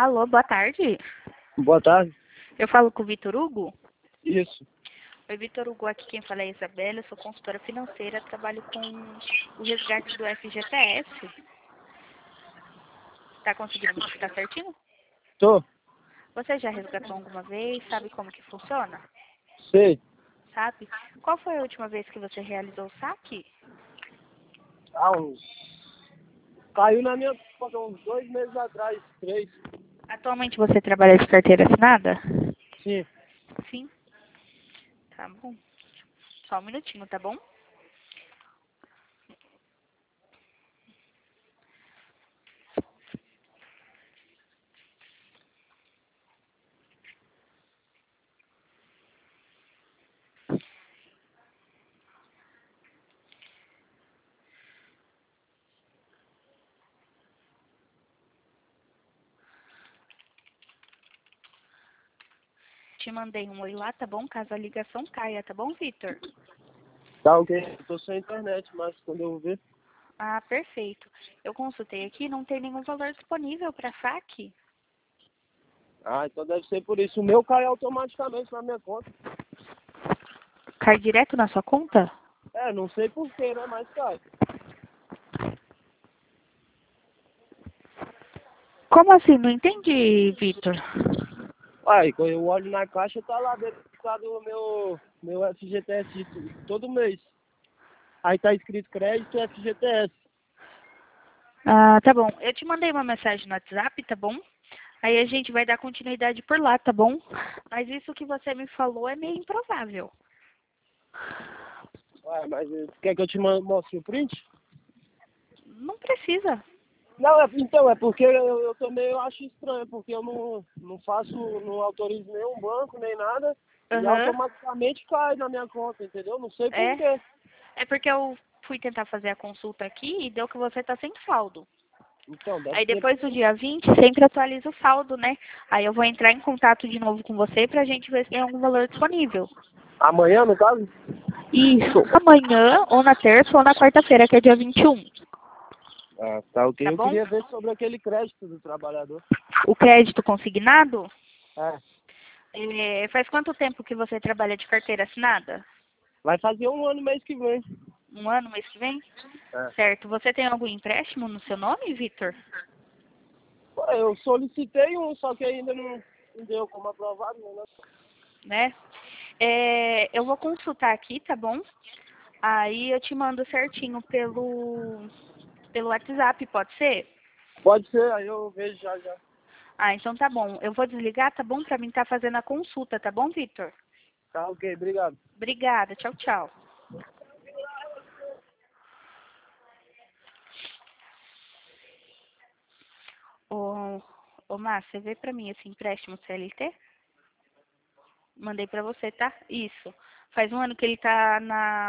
Alô, boa tarde. Boa tarde. Eu falo com o Vitor Hugo. Isso. Oi, Vitor Hugo, aqui quem fala é a Isabela, eu sou consultora financeira, trabalho com o resgate do FGTS. Tá conseguindo me escutar certinho? Tô. Você já resgatou alguma vez? Sabe como que funciona? Sei. Sabe? Qual foi a última vez que você realizou o saque? Uns... Caiu na minha conta uns 2 meses atrás, 3. Atualmente você trabalha de carteira assinada? Sim. Sim. Tá bom. Só um minutinho, tá bom? Te mandei um oi lá, tá bom? Caso a ligação caia, tá bom, Vitor? Tá ok. Eu tô sem internet, mas quando eu ver... Ah, perfeito. Eu consultei aqui, não tem nenhum valor disponível para saque. Ah, então deve ser por isso. O meu cai automaticamente na minha conta. Cai direto na sua conta? É, não sei porquê, né? Mas cai. Como assim? Não entendi, Vitor. Aí, quando eu olho na caixa, tá lá dedicado o meu FGTS todo mês. Aí tá escrito crédito FGTS. Ah, tá bom. Eu te mandei uma mensagem no WhatsApp, tá bom? Aí a gente vai dar continuidade por lá, tá bom? Mas isso que você me falou é meio improvável. Ué, mas quer que eu te mostre o print? Não precisa. Não, então, é porque eu também eu acho estranho, porque eu não faço, não autorizo nenhum banco, nem nada, e Aham. automaticamente cai na minha conta, entendeu? Não sei por É. quê. É porque eu fui tentar fazer a consulta aqui e deu que você tá sem saldo. Então, deve Aí ser depois do dia 20 sempre atualiza o saldo, né? Aí eu vou entrar em contato de novo com você pra gente ver se tem algum valor disponível. amanhã, no caso? Isso, amanhã, ou na terça, ou na quarta-feira, que é dia 21. Ah, tá ok. Tá Eu bom? queria ver sobre aquele crédito do trabalhador. O crédito consignado, É, faz quanto tempo que você trabalha de carteira assinada? vai fazer 1 ano mês que vem. Um ano, mês que vem? É. Certo. Você tem algum empréstimo no seu nome, Vitor? Pô, eu solicitei um, só que ainda não deu como aprovado, né? Né? Eu vou consultar aqui, tá bom? Aí eu te mando certinho pelo WhatsApp, pode ser? Pode ser, aí eu vejo já já. Ah, então tá bom. Eu vou desligar, tá bom? Pra mim tá fazendo a consulta, tá bom, Vitor? Tá ok, obrigado. Obrigada. Tchau, tchau. Ô, Márcia, vê pra mim esse empréstimo CLT? Mandei pra você, tá? Isso. Faz um ano que ele tá na